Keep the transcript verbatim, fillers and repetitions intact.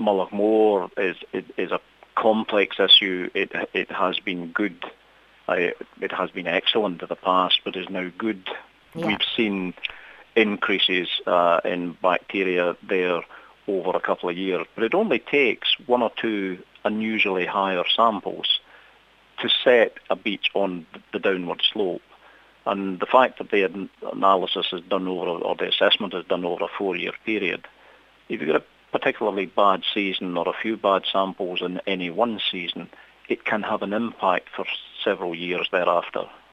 Mullaghmore is, is is a complex issue. It it has been good. Uh, it has been excellent in the past, but is now good. Yeah. We've seen increases uh, in bacteria there over a couple of years, but it only takes one or two unusually higher samples to set a beach on the downward slope. And the fact that the analysis is done over, or the assessment is done over a four-year period, if you've got a particularly bad season or a few bad samples in any one season, it can have an impact for several years thereafter.